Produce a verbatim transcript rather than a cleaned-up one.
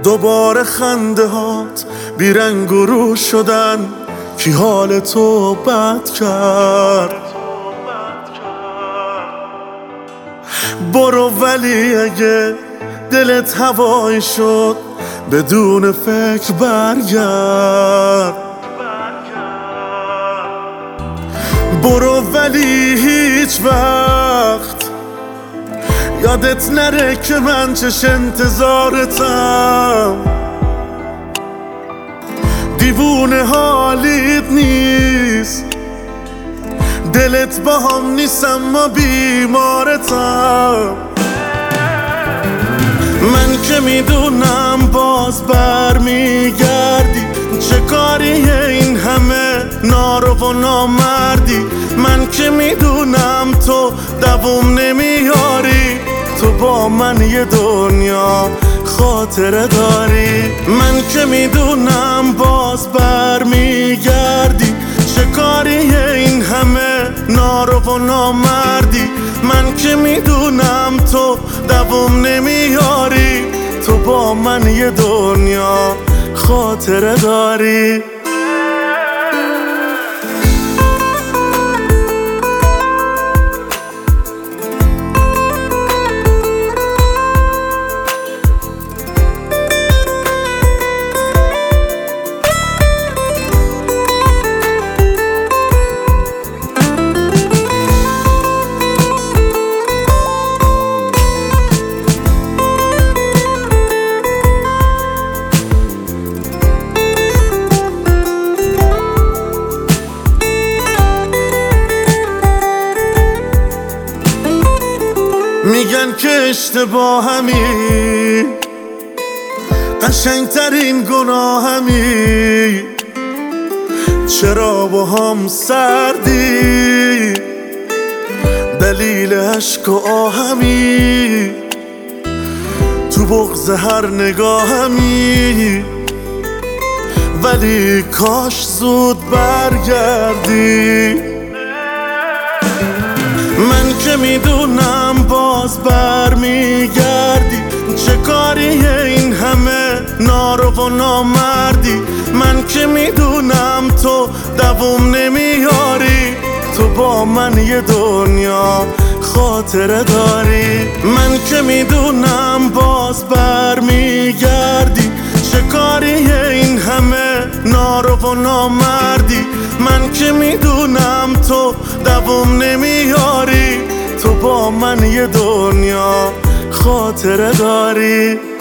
دوباره خنده هات بیرنگ و رو شدن، کی حال تو بد کرد. برو ولی اگه دلت هوایی شد بدون فکر برگرد. برو ولی هیچ وقت یادت نره که من چش انتظارتم. دیوونه حالیت نیست، دلت با هم نیست اما بیمارتم. من که میدونم باز بر میگردی، چه کاریه این همه نارو و نامردی. من که میدونم تو دووم نمیاری، تو با من یه دنیا خاطره داری. من که میدونم باز بر میگردی، چه کاریه این همه نارو و نامردی. من که میدونم تو دووم نمیاری، تو با من یه دنیا خاطره داری. میگن که اشتباهمی، قشنگترین گناهمی. چرا با هم سردی دلیل عشق و آهمی، تو بغض هر نگاهمی. ولی کاش زود برگردی. من که میدونم باز بر میگردی، چه کاریه این همه نارو و نامردی. من که میدونم تو دووم نمیاری، تو با من یه دنیا خاطره داری. من که میدونم باز بر میگردی، چه کاریه این همه نارو و نامردی. من که میدونم تو دووم نمیاری، تو با من یه دنیا خاطره داری.